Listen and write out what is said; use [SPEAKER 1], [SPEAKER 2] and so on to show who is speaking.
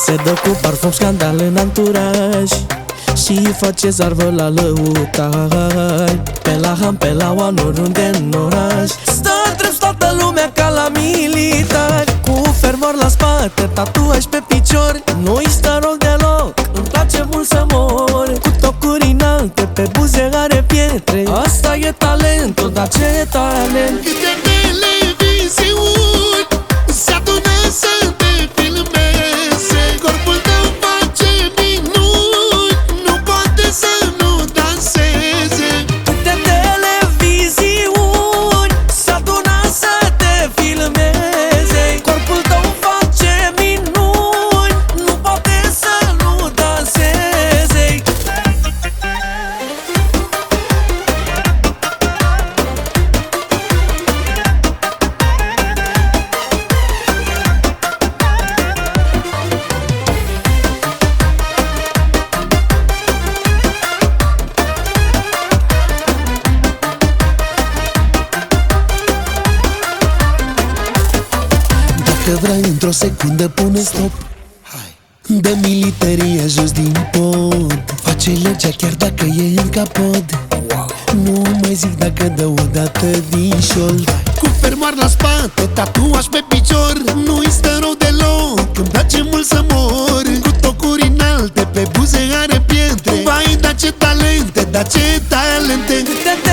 [SPEAKER 1] Se dă cu parfum scandal în anturaj și face zarvă la lăutari. Pe la ham, pe la oameni, oriunde în oraș stă drept toată lumea ca la militari. Cu fermor la spate, tatuaj pe picior, nu-i stă rol deloc, îmi place mult să mor. Cu tocuri înalte, pe buze are pietre, asta e talentul, dar ce talent!
[SPEAKER 2] Câte televiziuni se adună să te filmeze. Corpul tău face minuni, nu poate să nu danseze.
[SPEAKER 1] Câte televiziuni se adună să te filmeze. Corpul tău face minuni, nu poate să nu danseze.
[SPEAKER 2] Dacă vrei într-o secundă pune stop, dă militaria jos din pod. Face legea chiar dacă e în capod. Nu mai zic dacă dă o dată din șold. Cu fermoar la spate, tatuaj pe picior, nu-i stă rău deloc, îmi place mult să mor. Cu tocuri înalte, pe buze are pietre. Vai, da ce talente, da ce talente!
[SPEAKER 1] Câte